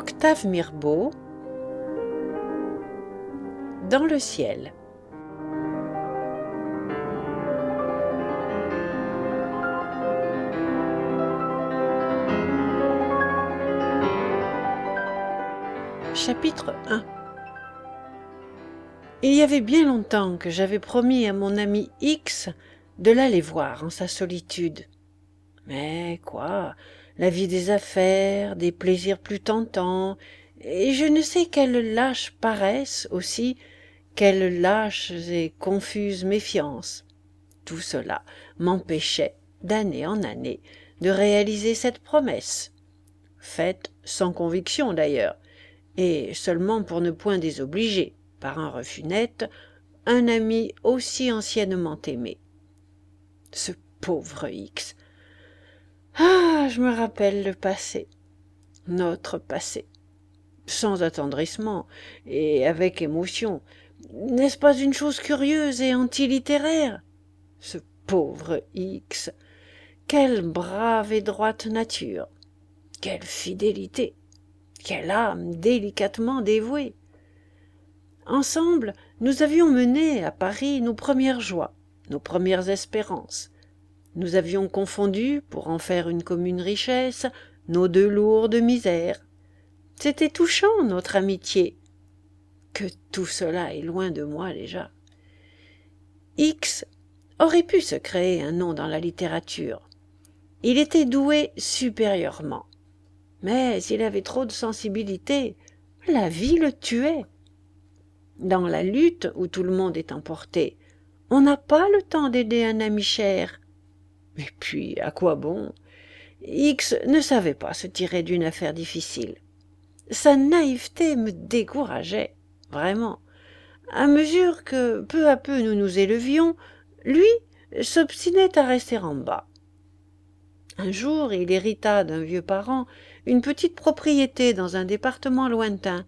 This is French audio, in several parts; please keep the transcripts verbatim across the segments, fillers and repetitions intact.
Octave Mirbeau, Dans le ciel. Chapitre un. Il y avait bien longtemps que j'avais promis à mon ami X de l'aller voir en sa solitude. Mais quoi, la vie des affaires, des plaisirs plus tentants, et je ne sais quelle lâche paresse aussi, quelle lâche et confuse méfiance. Tout cela m'empêchait, d'année en année, de réaliser cette promesse, faite sans conviction d'ailleurs, et seulement pour ne point désobliger, par un refus net, un ami aussi anciennement aimé. Ce pauvre X. Ah, je me rappelle le passé, notre passé, sans attendrissement et avec émotion. N'est-ce pas une chose curieuse et antilittéraire? Ce pauvre X, quelle brave et droite nature, quelle fidélité, quelle âme délicatement dévouée. Ensemble, nous avions mené à Paris nos premières joies, nos premières espérances. Nous avions confondu, pour en faire une commune richesse, nos deux lourdes misères. C'était touchant, notre amitié. Que tout cela est loin de moi déjà. X aurait pu se créer un nom dans la littérature. Il était doué supérieurement. Mais il avait trop de sensibilité. La vie le tuait. Dans la lutte où tout le monde est emporté, on n'a pas le temps d'aider un ami cher. Et puis, à quoi bon? X ne savait pas se tirer d'une affaire difficile. Sa naïveté me décourageait, vraiment. À mesure que, peu à peu, nous nous élevions, lui s'obstinait à rester en bas. Un jour, il hérita d'un vieux parent une petite propriété dans un département lointain.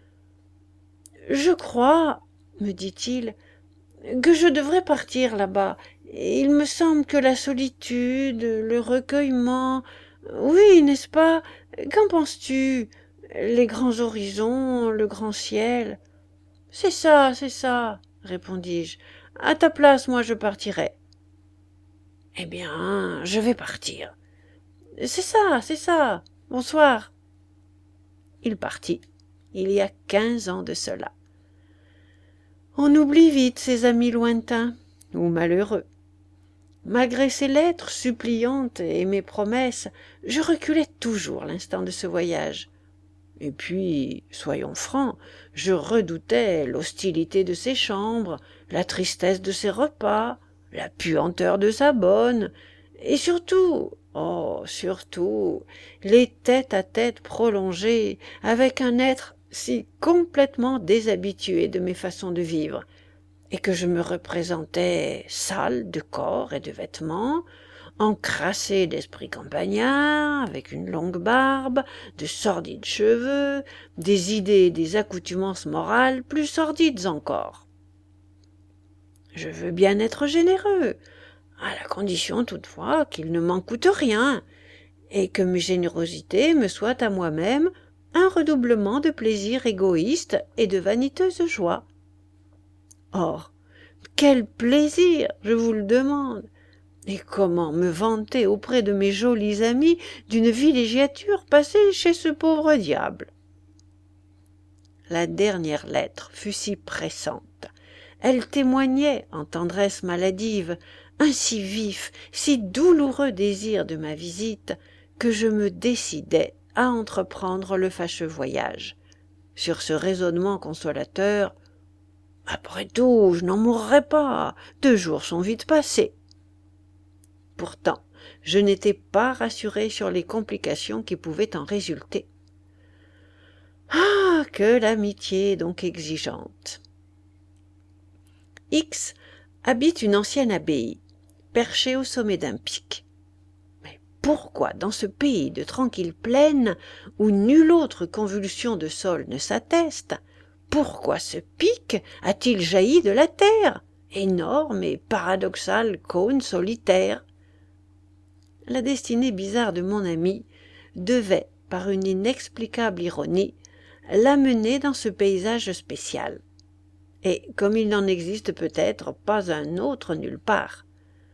« Je crois, me dit-il, que je devrais partir là-bas. Il me semble que la solitude, le recueillement... Oui, n'est-ce pas? Qu'en penses-tu? Les grands horizons, le grand ciel... » « C'est ça, c'est ça, répondis-je. À ta place, moi, je partirai. »« Eh bien, je vais partir. »« C'est ça, c'est ça. Bonsoir. » Il partit, il y a quinze ans de cela. On oublie vite ses amis lointains ou malheureux. Malgré ses lettres suppliantes et mes promesses, je reculais toujours l'instant de ce voyage. Et puis, soyons francs, je redoutais l'hostilité de ses chambres, la tristesse de ses repas, la puanteur de sa bonne, et surtout, oh, surtout, les tête-à-tête prolongés avec un être si complètement déshabitué de mes façons de vivre, et que je me représentais sale de corps et de vêtements, encrassé d'esprit campagnard, avec une longue barbe, de sordides cheveux, des idées et des accoutumances morales plus sordides encore. Je veux bien être généreux, à la condition toutefois qu'il ne m'en coûte rien, et que mes générosités me soient à moi-même un redoublement de plaisir égoïste et de vaniteuse joie. Or, quel plaisir, je vous le demande! Et comment me vanter auprès de mes jolis amis d'une villégiature passée chez ce pauvre diable? La dernière lettre fut si pressante, elle témoignait, en tendresse maladive, un si vif, si douloureux désir de ma visite, que je me décidai à entreprendre le fâcheux voyage. Sur ce raisonnement consolateur, « Après tout, je n'en mourrai pas, deux jours sont vite passés. » Pourtant, je n'étais pas rassuré sur les complications qui pouvaient en résulter. Ah, que l'amitié est donc exigeante! X habite une ancienne abbaye, perchée au sommet d'un pic. Mais pourquoi, dans ce pays de tranquille plaine, où nulle autre convulsion de sol ne s'atteste, pourquoi ce pic a-t-il jailli de la terre, énorme et paradoxal cône solitaire? La destinée bizarre de mon ami devait, par une inexplicable ironie, l'amener dans ce paysage spécial. Et comme il n'en existe peut-être pas un autre nulle part.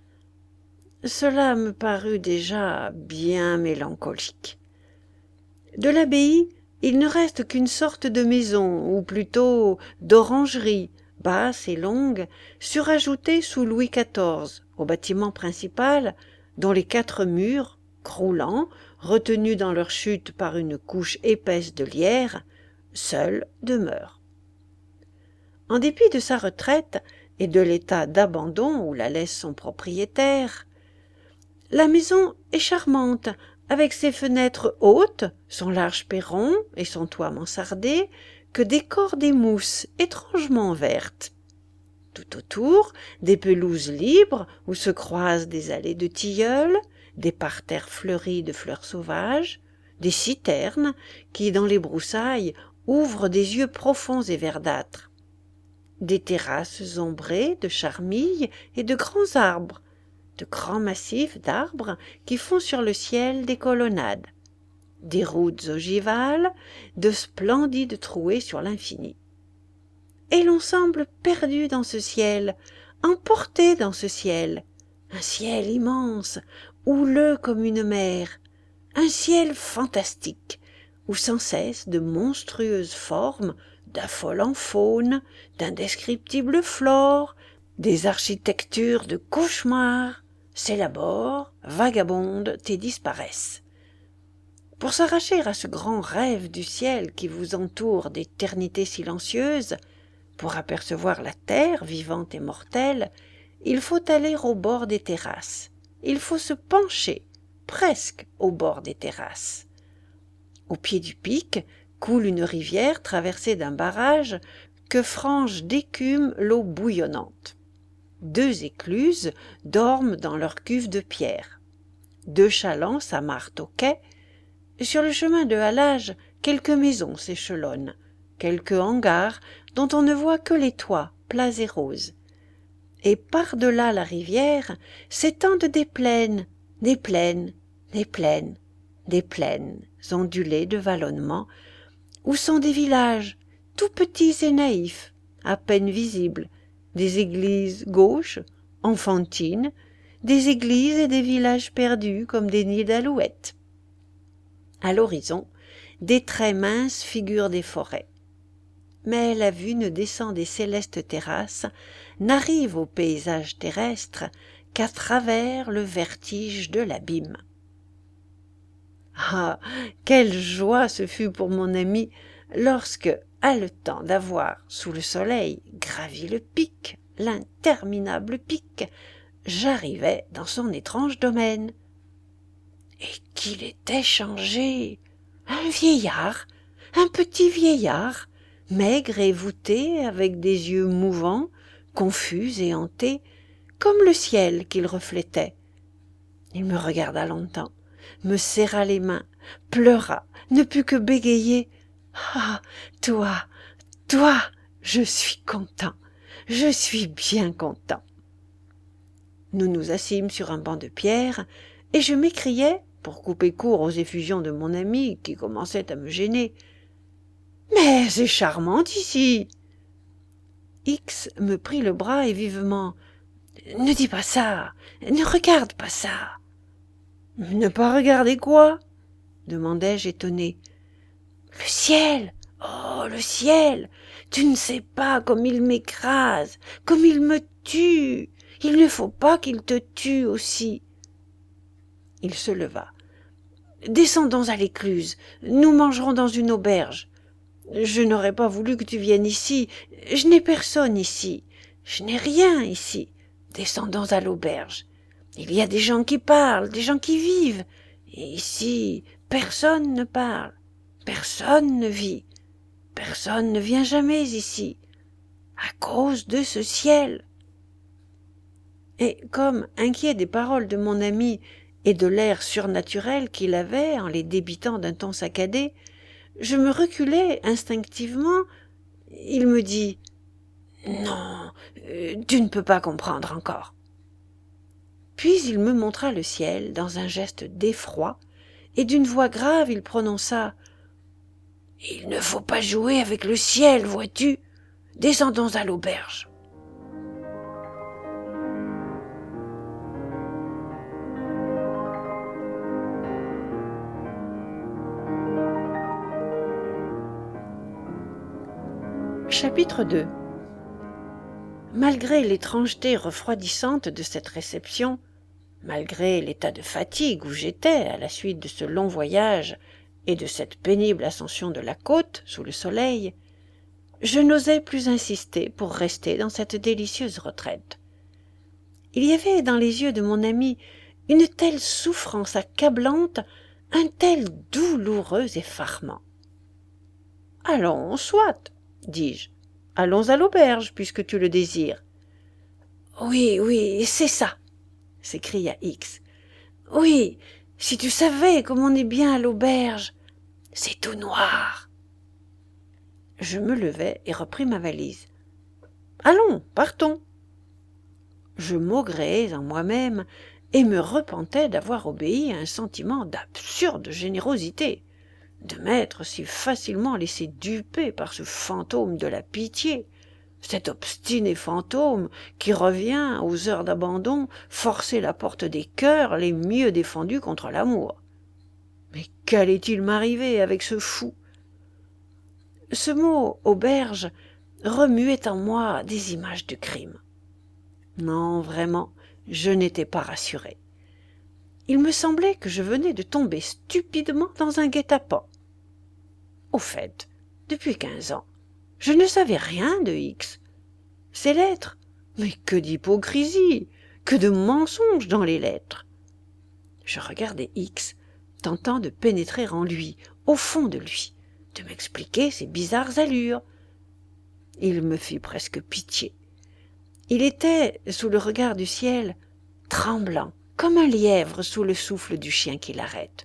Cela me parut déjà bien mélancolique. De l'abbaye, il ne reste qu'une sorte de maison, ou plutôt d'orangerie, basse et longue, surajoutée sous Louis quatorze, au bâtiment principal, dont les quatre murs, croulants, retenus dans leur chute par une couche épaisse de lierre, seuls demeurent. En dépit de sa retraite et de l'état d'abandon où la laisse son propriétaire, la maison est charmante, avec ses fenêtres hautes, son large perron et son toit mansardé, que décorent des mousses étrangement vertes. Tout autour, des pelouses libres où se croisent des allées de tilleuls, des parterres fleuris de fleurs sauvages, des citernes qui, dans les broussailles, ouvrent des yeux profonds et verdâtres, des terrasses ombrées de charmilles et de grands arbres, de grands massifs d'arbres qui font sur le ciel des colonnades, des routes ogivales, de splendides trouées sur l'infini. Et l'on semble perdu dans ce ciel, emporté dans ce ciel, un ciel immense, houleux comme une mer, un ciel fantastique, où sans cesse de monstrueuses formes, d'affolants faunes, d'indescriptibles flores, des architectures de cauchemar, s'élaborent, vagabondent et disparaissent. Pour s'arracher à ce grand rêve du ciel qui vous entoure d'éternité silencieuse, pour apercevoir la terre vivante et mortelle, il faut aller au bord des terrasses. Il faut se pencher, presque au bord des terrasses. Au pied du pic coule une rivière traversée d'un barrage que frange d'écume l'eau bouillonnante. Deux écluses dorment dans leur cuve de pierre. Deux chalands s'amarrent au quai. Sur le chemin de halage, quelques maisons s'échelonnent, quelques hangars dont on ne voit que les toits plats et roses. Et par-delà la rivière s'étendent des plaines, des plaines, des plaines, des plaines ondulées de vallonnements, où sont des villages, tout petits et naïfs, à peine visibles, des églises gauches, enfantines, des églises et des villages perdus comme des nids d'alouettes. À l'horizon, des très minces figures des forêts. Mais la vue ne descend des célestes terrasses, n'arrive au paysage terrestre qu'à travers le vertige de l'abîme. Ah, quelle joie ce fut pour mon ami lorsque, haletant d'avoir, sous le soleil, gravi le pic, l'interminable pic, j'arrivai dans son étrange domaine. Et qu'il était changé! Un vieillard, un petit vieillard, maigre et voûté, avec des yeux mouvants, confus et hantés, comme le ciel qu'il reflétait. Il me regarda longtemps, me serra les mains, pleura, ne put que bégayer. « Ah, toi, toi, je suis content, je suis bien content. » Nous nous assîmes sur un banc de pierre, et je m'écriai, pour couper court aux effusions de mon ami qui commençaient à me gêner, « Mais c'est charmant ici !» X me prit le bras et vivement, « Ne dis pas ça, ne regarde pas ça. »« Ne pas regarder quoi ?» demandai-je étonné. « Le ciel, oh, le ciel, tu ne sais pas comme il m'écrase, comme il me tue. Il ne faut pas qu'il te tue aussi. » Il se leva. « Descendons à l'écluse, nous mangerons dans une auberge. Je n'aurais pas voulu que tu viennes ici, je n'ai personne ici, je n'ai rien ici. Descendons à l'auberge. Il y a des gens qui parlent, des gens qui vivent, et ici, personne ne parle, personne ne vit, personne ne vient jamais ici, à cause de ce ciel. » Et comme, inquiet des paroles de mon ami et de l'air surnaturel qu'il avait en les débitant d'un ton saccadé, je me reculai instinctivement. Il me dit « Non, euh, tu ne peux pas comprendre encore. » Puis il me montra le ciel dans un geste d'effroi et d'une voix grave il prononça « Il ne faut pas jouer avec le ciel, vois-tu ? Descendons à l'auberge. » Chapitre deux. Malgré l'étrangeté refroidissante de cette réception, malgré l'état de fatigue où j'étais à la suite de ce long voyage et de cette pénible ascension de la côte sous le soleil, je n'osais plus insister pour rester dans cette délicieuse retraite. Il y avait dans les yeux de mon ami une telle souffrance accablante, un tel douloureux effarement. « Allons, soit, dis-je. Allons à l'auberge, puisque tu le désires. »« Oui, oui, c'est ça, » s'écria X. « Oui, si tu savais comme on est bien à l'auberge. C'est tout noir. » Je me levai et repris ma valise. « Allons, partons. » Je maugréais en moi-même et me repentais d'avoir obéi à un sentiment d'absurde générosité, de m'être si facilement laissé duper par ce fantôme de la pitié, cet obstiné fantôme qui revient, aux heures d'abandon, forcer la porte des cœurs les mieux défendus contre l'amour. Mais qu'allait-il m'arriver avec ce fou? Ce mot « auberge » remuait en moi des images du crime. Non, vraiment, je n'étais pas rassuré. Il me semblait que je venais de tomber stupidement dans un guet-apens. Au fait, depuis quinze ans, je ne savais rien de X. Ses lettres, mais que d'hypocrisie, que de mensonges dans les lettres. Je regardais X, tentant de pénétrer en lui, au fond de lui, de m'expliquer ses bizarres allures. Il me fit presque pitié. Il était, sous le regard du ciel, tremblant, comme un lièvre sous le souffle du chien qui l'arrête.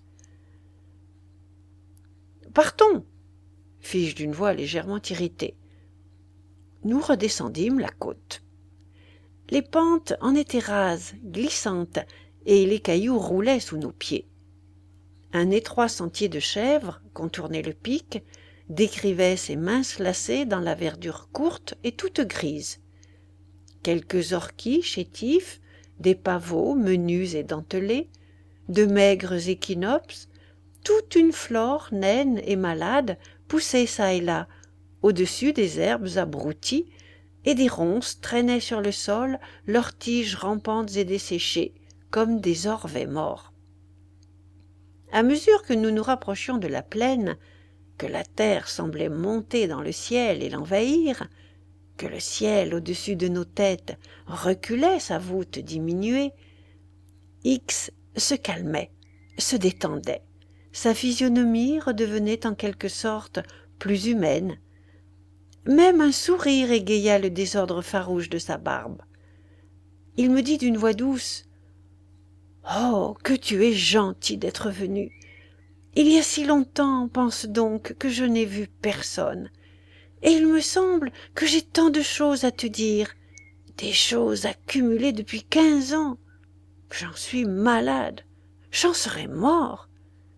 « Partons !» fis-je d'une voix légèrement irritée. Nous redescendîmes la côte. Les pentes en étaient rases, glissantes, et les cailloux roulaient sous nos pieds. Un étroit sentier de chèvres contournait le pic, décrivait ses minces lacets dans la verdure courte et toute grise. Quelques orchis chétifs, des pavots menus et dentelés, de maigres échinops, toute une flore naine et malade poussait çà et là, au-dessus des herbes abruties, et des ronces traînaient sur le sol leurs tiges rampantes et desséchées, comme des orvets morts. À mesure que nous nous rapprochions de la plaine, que la terre semblait monter dans le ciel et l'envahir, que le ciel au-dessus de nos têtes reculait sa voûte diminuée, X se calmait, se détendait, sa physionomie redevenait en quelque sorte plus humaine. Même un sourire égaya le désordre farouche de sa barbe. Il me dit d'une voix douce « Oh, que tu es gentil d'être venu. Il y a si longtemps, pense donc, que je n'ai vu personne. Et il me semble que j'ai tant de choses à te dire, des choses accumulées depuis quinze ans. J'en suis malade, j'en serais mort. »«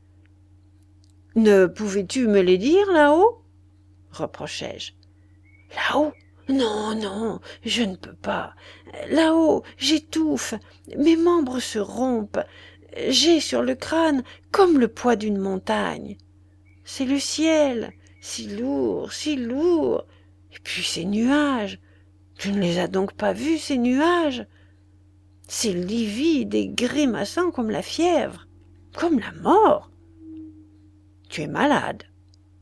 Ne pouvais-tu me les dire là-haut » reprochai-je. « Là-haut ? Non, non, je ne peux pas. Là-haut, j'étouffe, mes membres se rompent, j'ai sur le crâne comme le poids d'une montagne. C'est le ciel, si lourd, si lourd. Et puis ces nuages, tu ne les as donc pas vus, ces nuages? C'est livide et grimaçant comme la fièvre, comme la mort. »« Tu es malade, dis-je. »«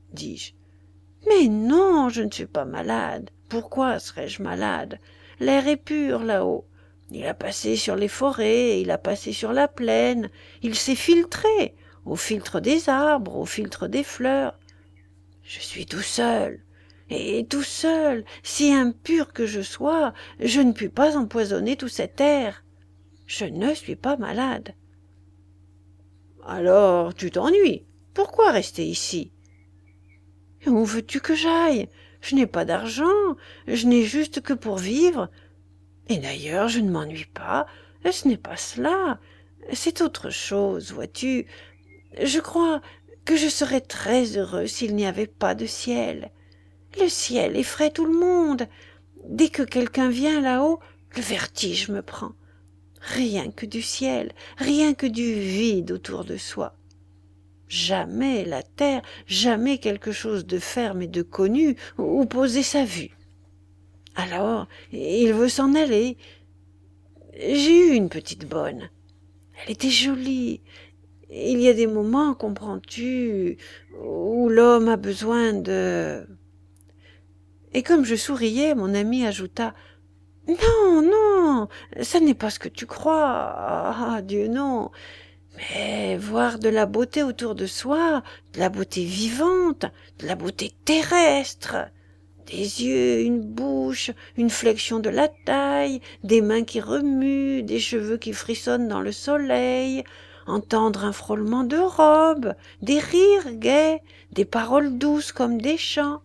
Mais non, je ne suis pas malade. Pourquoi serais-je malade? L'air est pur là-haut. Il a passé sur les forêts, il a passé sur la plaine, il s'est filtré, au filtre des arbres, au filtre des fleurs. Je suis tout seul, et tout seul, si impur que je sois, je ne puis pas empoisonner tout cet air. Je ne suis pas malade. »« Alors, tu t'ennuies. Pourquoi rester ici ? » ?»« Où veux-tu que j'aille ? Je n'ai pas d'argent, je n'ai juste que pour vivre. Et d'ailleurs, je ne m'ennuie pas, ce n'est pas cela, c'est autre chose, vois-tu. Je crois que je serais très heureux s'il n'y avait pas de ciel. Le ciel effraie tout le monde. Dès que quelqu'un vient là-haut, le vertige me prend. Rien que du ciel, rien que du vide autour de soi. Jamais la terre, jamais quelque chose de ferme et de connu où poser sa vue. Alors, il veut s'en aller. J'ai eu une petite bonne. Elle était jolie. Il y a des moments, comprends-tu, où l'homme a besoin de... Et comme je souriais, mon ami ajouta « Non, non, ça n'est pas ce que tu crois. Ah, Dieu, non. Mais voir de la beauté autour de soi, de la beauté vivante, de la beauté terrestre, des yeux, une bouche, une flexion de la taille, des mains qui remuent, des cheveux qui frissonnent dans le soleil, entendre un frôlement de robe, des rires gais, des paroles douces comme des chants.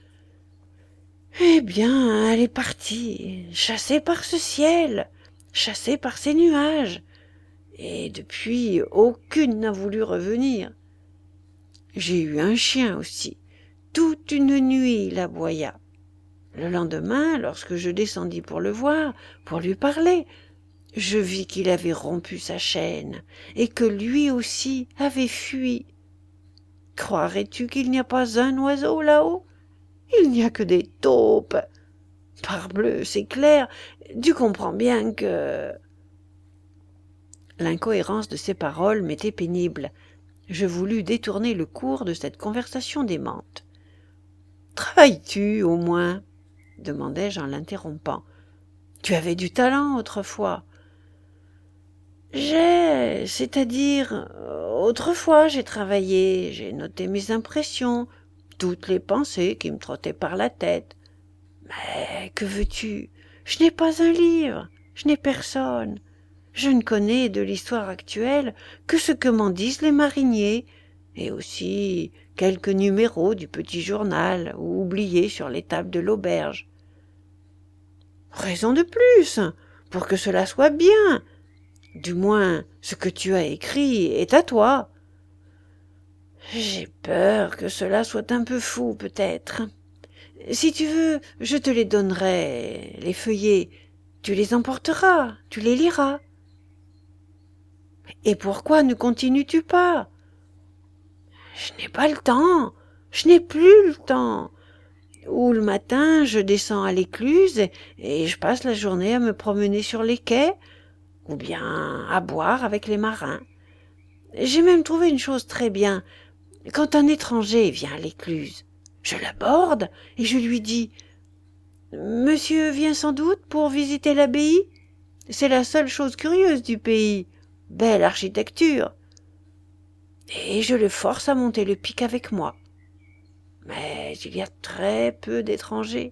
Eh bien, elle est partie, chassée par ce ciel, chassée par ces nuages, et depuis, aucune n'a voulu revenir. J'ai eu un chien aussi. Toute une nuit il aboya. Le lendemain, lorsque je descendis pour le voir, pour lui parler, je vis qu'il avait rompu sa chaîne et que lui aussi avait fui. Croirais-tu qu'il n'y a pas un oiseau là-haut? Il n'y a que des taupes. Parbleu, c'est clair, tu comprends bien que... L'incohérence de ces paroles m'était pénible. Je voulus détourner le cours de cette conversation démente. « Travailles-tu, au moins ?» demandai-je en l'interrompant. « Tu avais du talent autrefois. »« J'ai, c'est-à-dire, autrefois j'ai travaillé, j'ai noté mes impressions, toutes les pensées qui me trottaient par la tête. Mais que veux-tu? Je n'ai pas un livre, je n'ai personne. Je ne connais de l'histoire actuelle que ce que m'en disent les mariniers, et aussi quelques numéros du petit journal ou oubliés sur les tables de l'auberge. Raison de plus, pour que cela soit bien. Du moins, ce que tu as écrit est à toi. J'ai peur que cela soit un peu fou, peut-être. Si tu veux, je te les donnerai, les feuillets. Tu les emporteras, tu les liras. Et pourquoi ne continues-tu pas? Je n'ai pas le temps, je n'ai plus le temps. Ou le matin, je descends à l'écluse et je passe la journée à me promener sur les quais, ou bien à boire avec les marins. J'ai même trouvé une chose très bien. Quand un étranger vient à l'écluse, je l'aborde et je lui dis « Monsieur vient sans doute pour visiter l'abbaye? C'est la seule chose curieuse du pays. Belle architecture. » Et je le force à monter le pic avec moi. Mais il y a très peu d'étrangers.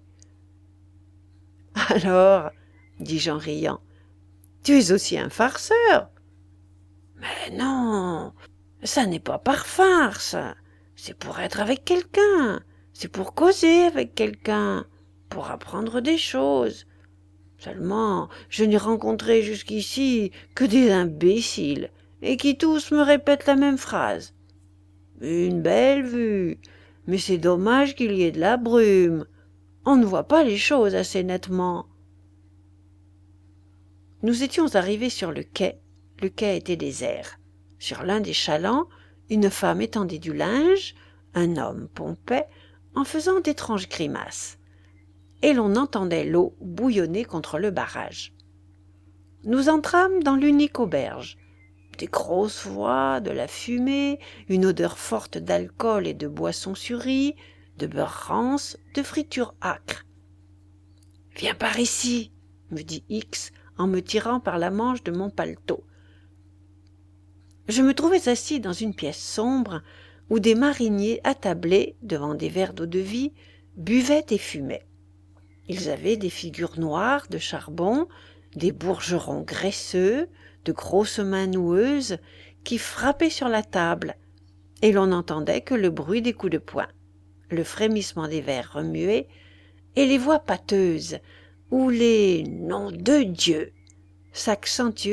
« Alors, dis-je en riant, tu es aussi un farceur. »« Mais non, ça n'est pas par farce. C'est pour être avec quelqu'un. C'est pour causer avec quelqu'un, pour apprendre des choses. Seulement, je n'ai rencontré jusqu'ici que des imbéciles, et qui tous me répètent la même phrase. Une belle vue, mais c'est dommage qu'il y ait de la brume. On ne voit pas les choses assez nettement. » Nous étions arrivés sur le quai. Le quai était désert. Sur l'un des chalands, une femme étendait du linge, un homme pompait, en faisant d'étranges grimaces. Et l'on entendait l'eau bouillonner contre le barrage. Nous entrâmes dans l'unique auberge. Des grosses voix, de la fumée, une odeur forte d'alcool et de boissons suries, de beurre rance, de friture âcre. « Viens par ici, » me dit X en me tirant par la manche de mon paletot. Je me trouvais assis dans une pièce sombre où des mariniers attablés devant des verres d'eau-de-vie buvaient et fumaient. Ils avaient des figures noires de charbon, des bourgerons graisseux, de grosses mains noueuses qui frappaient sur la table, et l'on n'entendait que le bruit des coups de poing, le frémissement des verres remués et les voix pâteuses où les « noms de Dieu »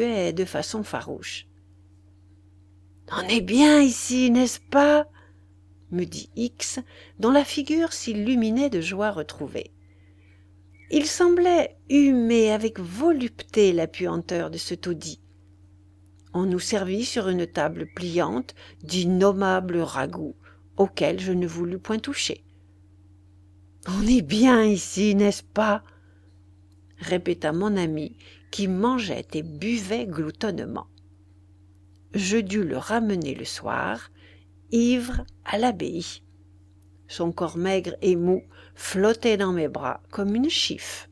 s'accentuaient de façon farouche. « On est bien ici, n'est-ce pas ?» me dit X, dont la figure s'illuminait de joie retrouvée. Il semblait humer avec volupté la puanteur de ce taudis. On nous servit sur une table pliante d'innommables ragoûts, auxquels je ne voulus point toucher. « On est bien ici, n'est-ce pas ?» répéta mon ami, qui mangeait et buvait gloutonnement. Je dus le ramener le soir, ivre, à l'abbaye. Son corps maigre et mou flottait dans mes bras comme une chiffe.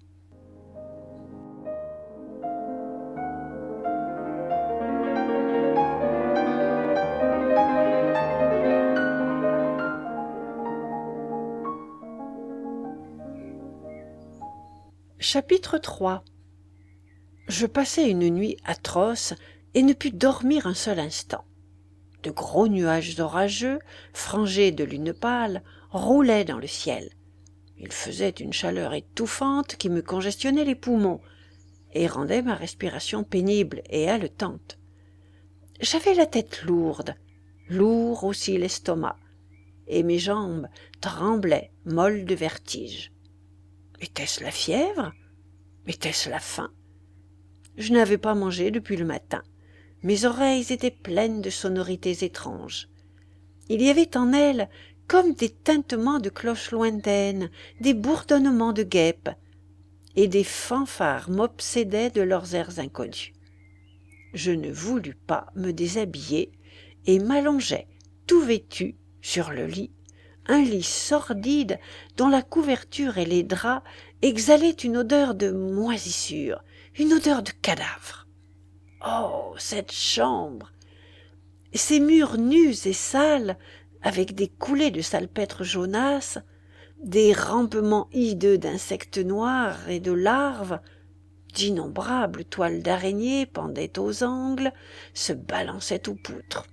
Chapitre trois. Je passai une nuit atroce et ne pus dormir un seul instant. De gros nuages orageux, frangés de lune pâle, roulaient dans le ciel. Il faisait une chaleur étouffante qui me congestionnait les poumons et rendait ma respiration pénible et haletante. J'avais la tête lourde, lourd aussi l'estomac, et mes jambes tremblaient, molles de vertige. Était-ce la fièvre? Était-ce la faim? Je n'avais pas mangé depuis le matin. Mes oreilles étaient pleines de sonorités étranges. Il y avait en elles comme des tintements de cloches lointaines, des bourdonnements de guêpes, et des fanfares m'obsédaient de leurs airs inconnus. Je ne voulus pas me déshabiller et m'allongeai, tout vêtu, sur le lit, un lit sordide dont la couverture et les draps exhalaient une odeur de moisissure, une odeur de cadavre. Oh, cette chambre! Ces murs nus et sales, avec des coulées de salpêtre jaunasse, des rampements hideux d'insectes noirs et de larves, d'innombrables toiles d'araignées pendaient aux angles, se balançaient aux poutres.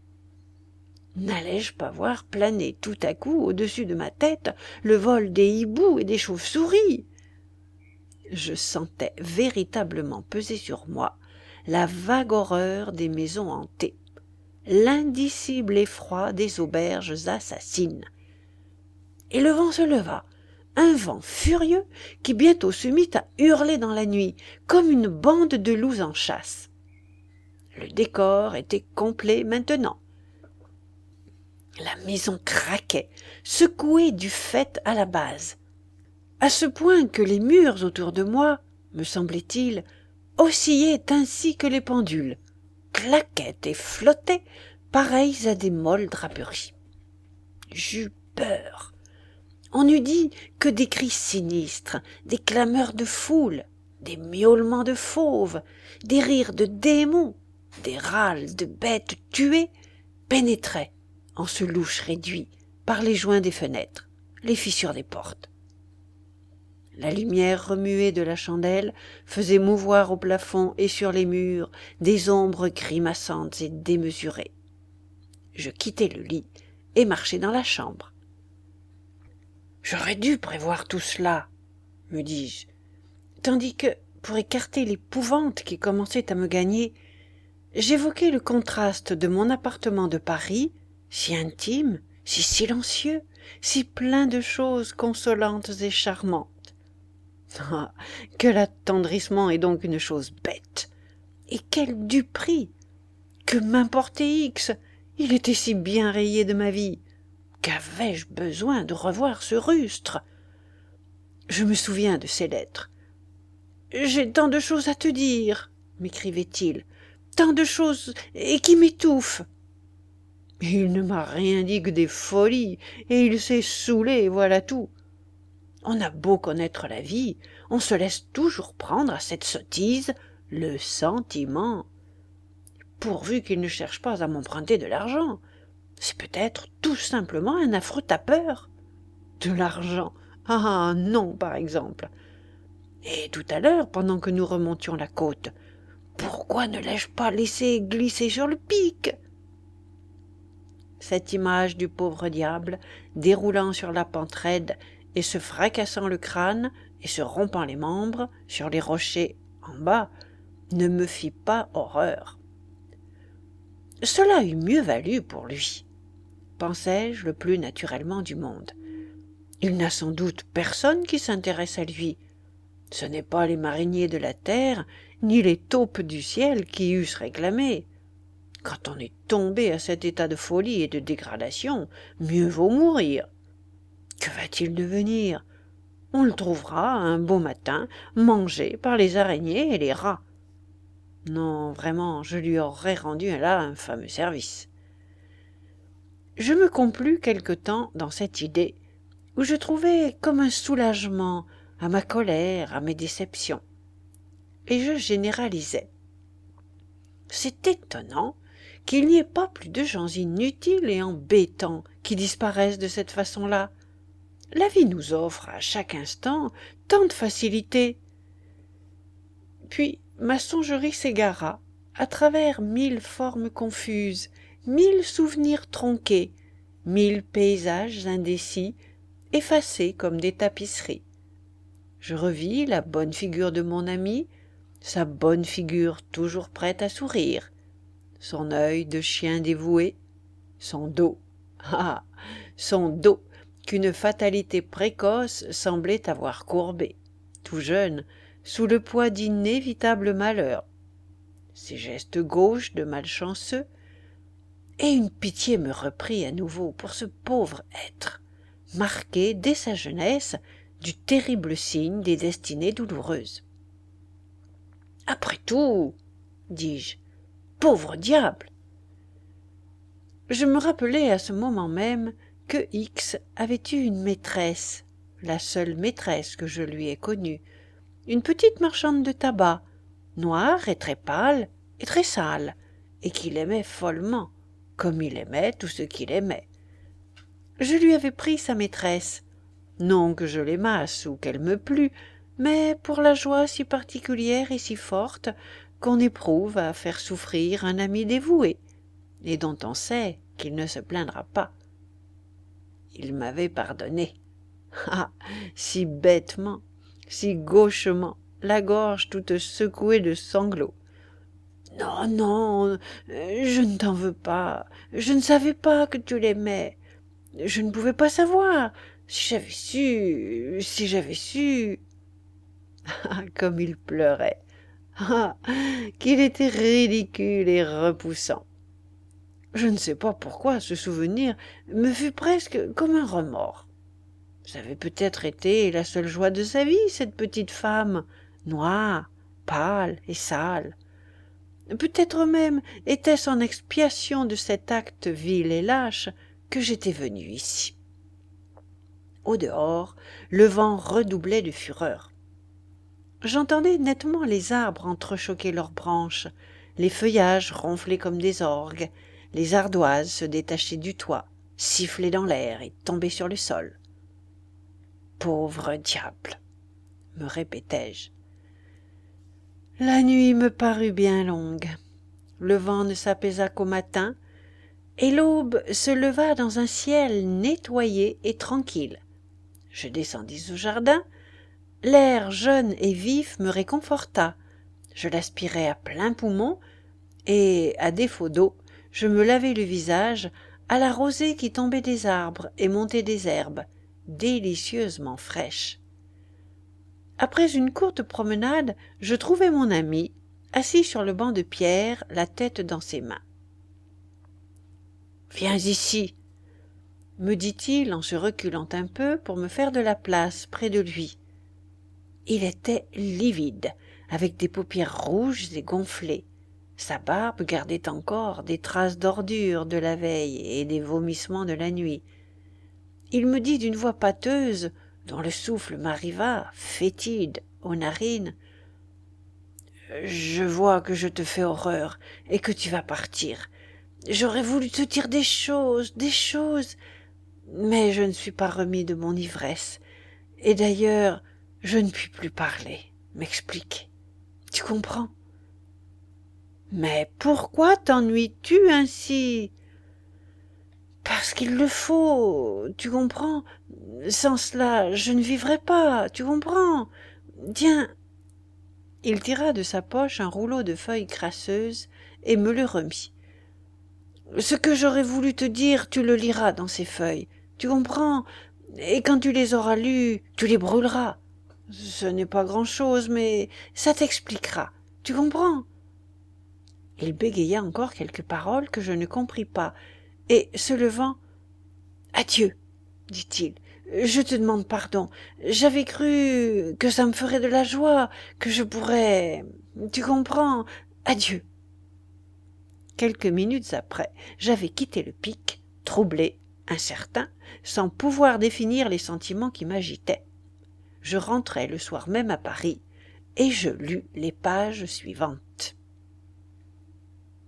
N'allais-je pas voir planer tout à coup au-dessus de ma tête le vol des hiboux et des chauves-souris? Je sentais véritablement peser sur moi la vague horreur des maisons hantées, l'indicible effroi des auberges assassines. Et le vent se leva, un vent furieux qui bientôt se mit à hurler dans la nuit, comme une bande de loups en chasse. Le décor était complet maintenant. La maison craquait, secouée du faîte à la base, à ce point que les murs autour de moi, me semblait-il, oscillaient ainsi que les pendules, claquaient et flottaient pareils à des molles draperies. J'eus peur. On eût dit que des cris sinistres, des clameurs de foule, des miaulements de fauves, des rires de démons, des râles de bêtes tuées pénétraient en ce louche réduit par les joints des fenêtres, les fissures des portes. La lumière remuée de la chandelle faisait mouvoir au plafond et sur les murs des ombres grimaçantes et démesurées. Je quittai le lit et marchai dans la chambre. « J'aurais dû prévoir tout cela, » me dis-je, tandis que, pour écarter l'épouvante qui commençait à me gagner, j'évoquai le contraste de mon appartement de Paris, si intime, si silencieux, si plein de choses consolantes et charmantes. Ah, que l'attendrissement est donc une chose bête! Et quel du prix! Que m'importait X? Il était si bien rayé de ma vie. Qu'avais-je besoin de revoir ce rustre? Je me souviens de ces lettres. « J'ai tant de choses à te dire, » m'écrivait-il, « tant de choses et qui m'étouffent. » Il ne m'a rien dit que des folies, et il s'est saoulé, voilà tout. On a beau connaître la vie, on se laisse toujours prendre à cette sottise, le sentiment. Pourvu qu'il ne cherche pas à m'emprunter de l'argent, c'est peut-être tout simplement un affreux tapeur. De l'argent, ah non, par exemple. Et tout à l'heure, pendant que nous remontions la côte, pourquoi ne l'ai-je pas laissé glisser sur le pic? Cette image du pauvre diable, déroulant sur la pente raide et se fracassant le crâne et se rompant les membres sur les rochers en bas, ne me fit pas horreur. Cela eût mieux valu pour lui, pensai-je le plus naturellement du monde. Il n'a sans doute personne qui s'intéresse à lui. Ce n'est pas les mariniers de la terre, ni les taupes du ciel qui eussent réclamé. Quand on est tombé à cet état de folie et de dégradation, mieux vaut mourir. Que va-t-il devenir? On le trouvera un beau matin mangé par les araignées et les rats. Non, vraiment, je lui aurais rendu là un fameux service. Je me complus quelque temps dans cette idée, où je trouvais comme un soulagement à ma colère, à mes déceptions. Et je généralisais. C'est étonnant qu'il n'y ait pas plus de gens inutiles et embêtants qui disparaissent de cette façon-là. La vie nous offre à chaque instant tant de facilités. Puis ma songerie s'égara à travers mille formes confuses, mille souvenirs tronqués, mille paysages indécis, effacés comme des tapisseries. Je revis la bonne figure de mon ami, sa bonne figure toujours prête à sourire, son œil de chien dévoué, son dos, ah, son dos qu'une fatalité précoce semblait avoir courbé, tout jeune, sous le poids d'inévitables malheurs, ses gestes gauches de malchanceux, et une pitié me reprit à nouveau pour ce pauvre être, marqué dès sa jeunesse du terrible signe des destinées douloureuses. Après tout, dis-je, pauvre diable! Je me rappelai à ce moment même que X avait eu une maîtresse, la seule maîtresse que je lui ai connue, une petite marchande de tabac, noire et très pâle et très sale, et qu'il aimait follement, comme il aimait tout ce qu'il aimait. Je lui avais pris sa maîtresse, non que je l'aimasse ou qu'elle me plût, mais pour la joie si particulière et si forte qu'on éprouve à faire souffrir un ami dévoué, et dont on sait qu'il ne se plaindra pas. Il m'avait pardonné. Ah, si bêtement, si gauchement, la gorge toute secouée de sanglots. Non, non, je ne t'en veux pas. Je ne savais pas que tu l'aimais. Je ne pouvais pas savoir. Si j'avais su, si j'avais su. Ah, comme il pleurait. Ah, qu'il était ridicule et repoussant. Je ne sais pas pourquoi ce souvenir me fut presque comme un remords. Ça avait peut-être été la seule joie de sa vie, cette petite femme, noire, pâle et sale. Peut-être même était-ce en expiation de cet acte vil et lâche que j'étais venu ici. Au dehors, le vent redoublait de fureur. J'entendais nettement les arbres entrechoquer leurs branches, les feuillages ronfler comme des orgues, les ardoises se détacher du toit, siffler dans l'air et tomber sur le sol. Pauvre diable, me répétai-je. La nuit me parut bien longue. Le vent ne s'apaisa qu'au matin, et l'aube se leva dans un ciel nettoyé et tranquille. Je descendis au jardin. L'air jeune et vif me réconforta. Je l'aspirai à plein poumon, et, à défaut d'eau, je me lavai le visage à la rosée qui tombait des arbres et montait des herbes, délicieusement fraîches. Après une courte promenade, je trouvai mon ami, assis sur le banc de pierre, la tête dans ses mains. « Viens ici !» me dit-il en se reculant un peu pour me faire de la place près de lui. Il était livide, avec des paupières rouges et gonflées. Sa barbe gardait encore des traces d'ordures de la veille et des vomissements de la nuit. Il me dit d'une voix pâteuse, dont le souffle m'arriva, fétide, aux narines. « Je vois que je te fais horreur et que tu vas partir. J'aurais voulu te dire des choses, des choses, mais je ne suis pas remis de mon ivresse. Et d'ailleurs, je ne puis plus parler, m'expliquer. Tu comprends ? Mais pourquoi t'ennuies-tu ainsi ? Parce qu'il le faut, tu comprends ? Sans cela, je ne vivrais pas, tu comprends ? Tiens. Il tira de sa poche un rouleau de feuilles crasseuses et me le remit. Ce que j'aurais voulu te dire, tu le liras dans ces feuilles. Tu comprends? Et quand tu les auras lues, tu les brûleras. Ce n'est pas grand-chose, mais ça t'expliquera. Tu comprends? Il bégaya encore quelques paroles que je ne compris pas, et, se levant, « Adieu, dit-il, je te demande pardon. J'avais cru que ça me ferait de la joie, que je pourrais... Tu comprends? Adieu. » Quelques minutes après, j'avais quitté le pic, troublé, incertain, sans pouvoir définir les sentiments qui m'agitaient. Je rentrai le soir même à Paris, et je lus les pages suivantes.